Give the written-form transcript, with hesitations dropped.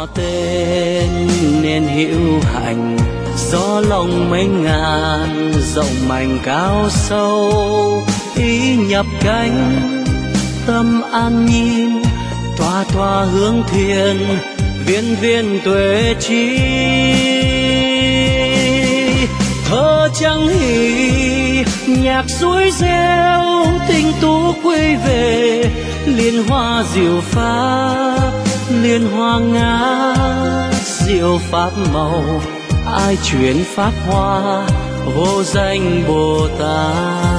họ tên nên hữu hạnh, gió lòng mấy ngàn rộng mạnh cao sâu, ý nhập cánh tâm an nhiên, tỏa tỏa hướng thiền viên viên tuệ trí. Thơ chẳng hỉ nhạc suối reo, tình tú quay về, liên hoa diệu pháp, liên hoa ngát diệu pháp màu, ai chuyển pháp hoa vô danh Bồ Tát.